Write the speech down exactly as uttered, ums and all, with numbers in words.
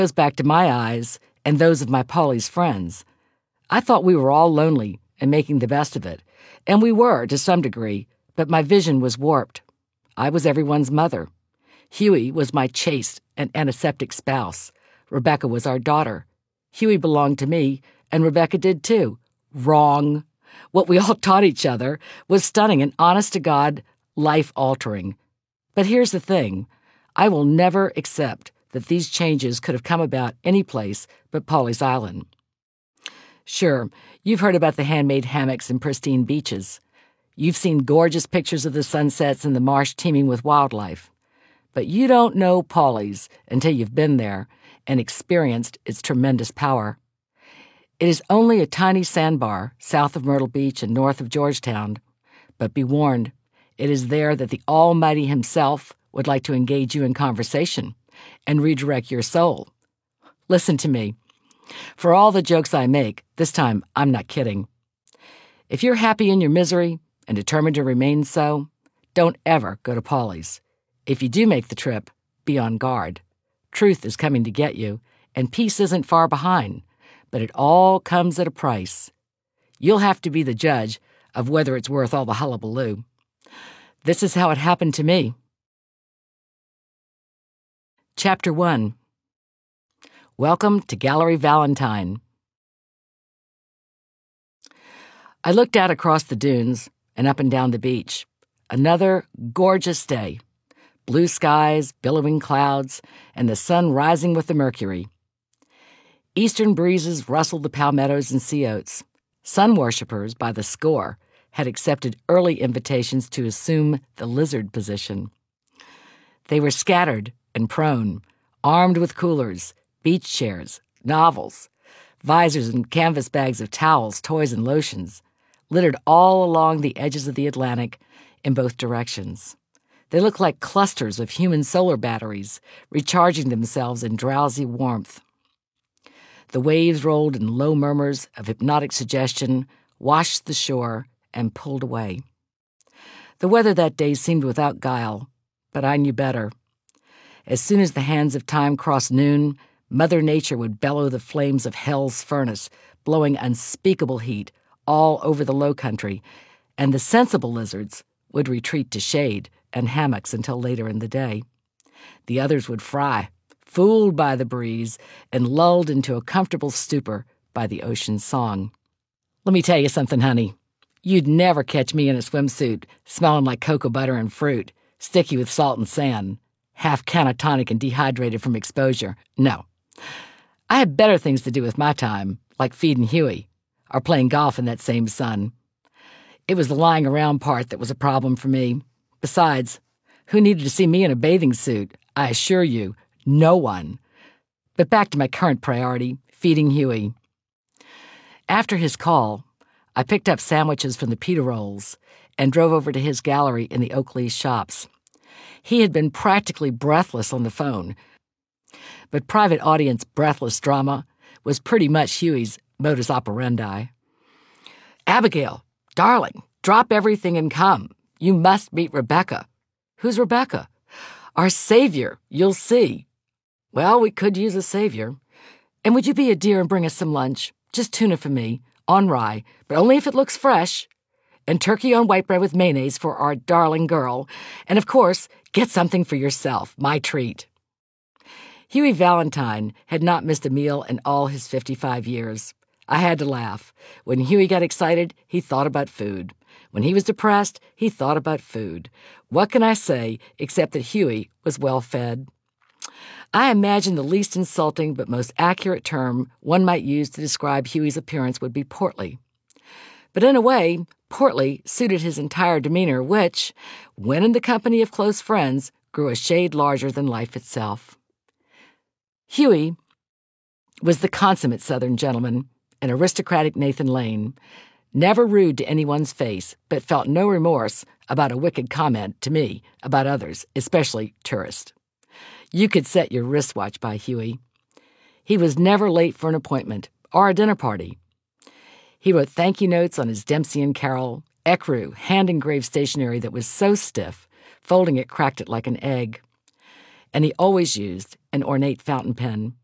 goes back to my eyes and those of my Polly's friends. I thought we were all lonely and making the best of it, and we were to some degree, but my vision was warped. I was everyone's mother. Huey was my chaste and antiseptic spouse. Rebecca was our daughter. Huey belonged to me, and Rebecca did too. Wrong. What we all taught each other was stunning and honest-to-God, life-altering. But here's the thing. I will never accept that these changes could have come about any place but Polly's Island. Sure, you've heard about the handmade hammocks and pristine beaches. You've seen gorgeous pictures of the sunsets and the marsh teeming with wildlife. But you don't know Polly's until you've been there and experienced its tremendous power. It is only a tiny sandbar south of Myrtle Beach and north of Georgetown. But be warned, it is there that the Almighty himself would like to engage you in conversation and redirect your soul. Listen to me. For all the jokes I make, this time I'm not kidding. If you're happy in your misery and determined to remain so, don't ever go to Polly's. If you do make the trip, be on guard. Truth is coming to get you, and peace isn't far behind, but it all comes at a price. You'll have to be the judge of whether it's worth all the hullabaloo. This is how it happened to me. Chapter one. Welcome to Gallery Valentine. I looked out across the dunes and up and down the beach. Another gorgeous day. Blue skies, billowing clouds, and the sun rising with the mercury. Eastern breezes rustled the palmettos and sea oats. Sun worshippers, by the score, had accepted early invitations to assume the lizard position. They were scattered and prone, armed with coolers, beach chairs, novels, visors and canvas bags of towels, toys, and lotions, littered all along the edges of the Atlantic in both directions. They looked like clusters of human solar batteries, recharging themselves in drowsy warmth. The waves rolled in low murmurs of hypnotic suggestion, washed the shore, and pulled away. The weather that day seemed without guile, but I knew better. As soon as the hands of time crossed noon, Mother Nature would bellow the flames of hell's furnace, blowing unspeakable heat all over the low country, and the sensible lizards would retreat to shade and hammocks until later in the day. The others would fry, fooled by the breeze and lulled into a comfortable stupor by the ocean's song. Let me tell you something, honey. You'd never catch me in a swimsuit, smelling like cocoa butter and fruit, sticky with salt and sand, half catatonic and dehydrated from exposure. No. I had better things to do with my time, like feeding Huey, or playing golf in that same sun. It was the lying around part that was a problem for me. Besides, who needed to see me in a bathing suit? I assure you, no one. But back to my current priority, feeding Huey. After his call, I picked up sandwiches from the pita rolls and drove over to his gallery in the Oakley shops. He had been practically breathless on the phone, but private audience breathless drama was pretty much Huey's modus operandi. Abigail, darling, drop everything and come. You must meet Rebecca. Who's Rebecca? Our savior, you'll see. Well, we could use a savior. And would you be a dear and bring us some lunch? Just tuna for me, on rye, but only if it looks fresh. And turkey on white bread with mayonnaise for our darling girl. And of course, get something for yourself, my treat. Huey Valentine had not missed a meal in all his fifty-five years. I had to laugh. When Huey got excited, he thought about food. When he was depressed, he thought about food. What can I say except that Huey was well fed? I imagine the least insulting but most accurate term one might use to describe Huey's appearance would be portly. But in a way, portly suited his entire demeanor, which, when in the company of close friends, grew a shade larger than life itself. Huey was the consummate Southern gentleman, an aristocratic Nathan Lane, never rude to anyone's face, but felt no remorse about a wicked comment to me about others, especially tourists. You could set your wristwatch by Huey. He was never late for an appointment or a dinner party. He wrote thank you notes on his Dempsey and Carroll, ecru, hand-engraved stationery that was so stiff, folding it cracked it like an egg. And he always used an ornate fountain pen.